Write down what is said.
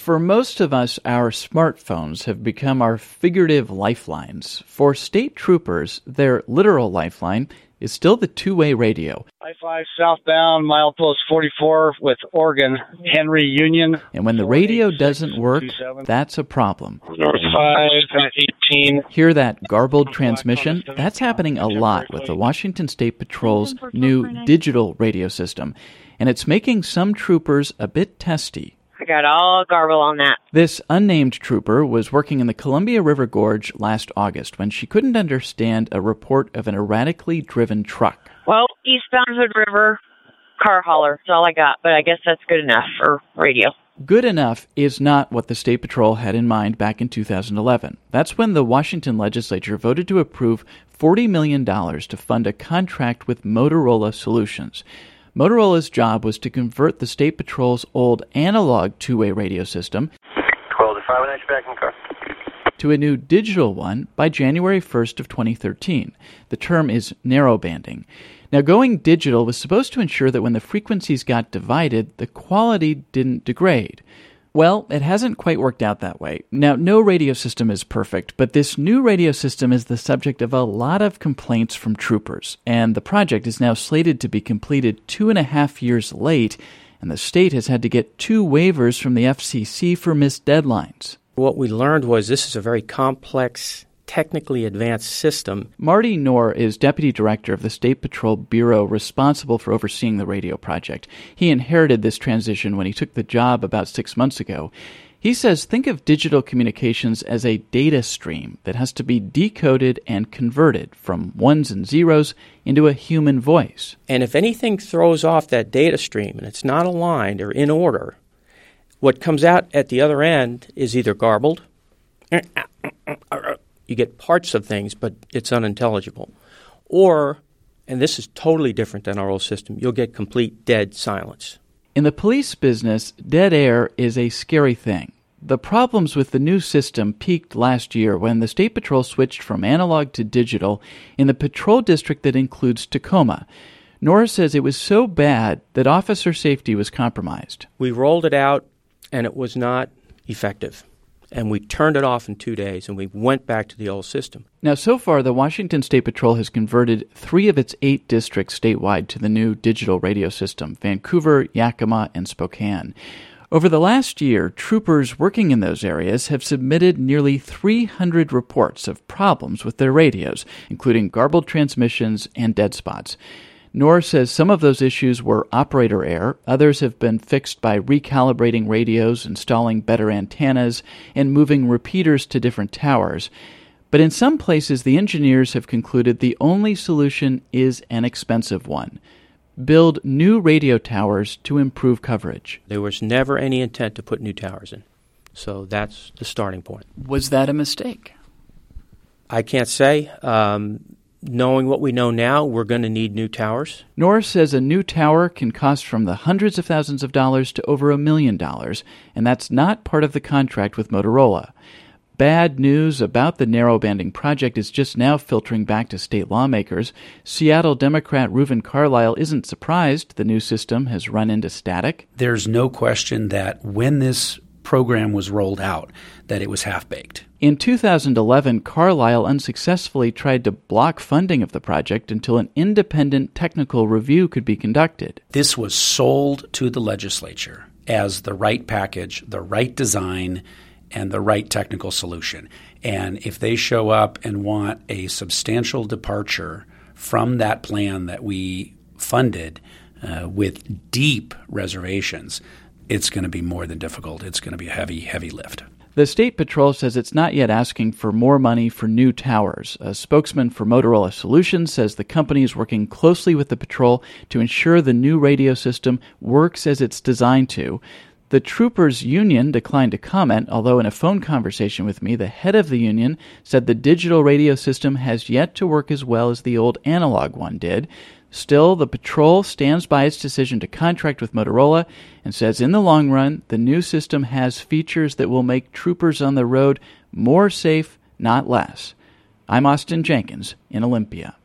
For most of us, our smartphones have become our figurative lifelines. For state troopers, their literal lifeline is still the two-way radio. I-5 southbound, milepost 44 with Oregon, Henry Union. And when the radio doesn't work, that's a problem. North 5, 18. Hear that garbled transmission? That's happening a lot with the Washington State Patrol's new digital radio system. And it's making some troopers a bit testy. I got all garble on that. This unnamed trooper was working in the Columbia River Gorge last August when she couldn't understand a report of an erratically driven truck. Well, eastbound Hood River, car hauler. That's all I got, but I guess that's good enough for radio. Good enough is not what the State Patrol had in mind back in 2011. That's when the Washington legislature voted to approve $40 million to fund a contract with Motorola Solutions. Motorola's job was to convert the State Patrol's old analog two-way radio system 12 to 5, back in the car. to a new digital one by January 1st of 2013. The term is narrowbanding. Now, going digital was supposed to ensure that when the frequencies got divided, the quality didn't degrade. Well, it hasn't quite worked out that way. Now, no radio system is perfect, but this new radio system is the subject of a lot of complaints from troopers, and the project is now slated to be completed 2.5 years late, and the state has had to get 2 waivers from the FCC for missed deadlines. What we learned was this is a very complex, technically advanced system. Marty Knorr is Deputy Director of the State Patrol Bureau responsible for overseeing the radio project. He inherited this transition when he took the job about 6 months ago. He says think of digital communications as a data stream that has to be decoded and converted from ones and zeros into a human voice. And if anything throws off that data stream and it's not aligned or in order, what comes out at the other end is either garbled, you get parts of things, but it's unintelligible. Or, and this is totally different than our old system, you'll get complete dead silence. In the police business, dead air is a scary thing. The problems with the new system peaked last year when the State Patrol switched from analog to digital in the patrol district that includes Tacoma. Nora says it was so bad that officer safety was compromised. We rolled it out, and it was not effective. And we turned it off in 2 days, and we went back to the old system. Now, so far, the Washington State Patrol has converted 3 of its 8 districts statewide to the new digital radio system: Vancouver, Yakima, and Spokane. Over the last year, troopers working in those areas have submitted nearly 300 reports of problems with their radios, including garbled transmissions and dead spots. Knorr says some of those issues were operator error, others have been fixed by recalibrating radios, installing better antennas, and moving repeaters to different towers. But in some places, the engineers have concluded the only solution is an expensive one: build new radio towers to improve coverage. There was never any intent to put new towers in. So that's the starting point. Was that a mistake? I can't say. Knowing what we know now, we're going to need new towers. Knorr says a new tower can cost from the hundreds of thousands of dollars to over $1 million, and that's not part of the contract with Motorola. Bad news about the narrowbanding project is just now filtering back to state lawmakers. Seattle Democrat Reuven Carlyle isn't surprised the new system has run into static. There's no question that when this program was rolled out, that it was half-baked. In 2011, Carlyle unsuccessfully tried to block funding of the project until an independent technical review could be conducted. This was sold to the legislature as the right package, the right design, and the right technical solution. And if they show up and want a substantial departure from that plan that we funded with deep reservations, it's going to be more than difficult. It's going to be a heavy, heavy lift. The State Patrol says it's not yet asking for more money for new towers. A spokesman for Motorola Solutions says the company is working closely with the patrol to ensure the new radio system works as it's designed to. The Troopers Union declined to comment, although in a phone conversation with me, the head of the union said the digital radio system has yet to work as well as the old analog one did. Still, the patrol stands by its decision to contract with Motorola and says in the long run, the new system has features that will make troopers on the road more safe, not less. I'm Austin Jenkins in Olympia.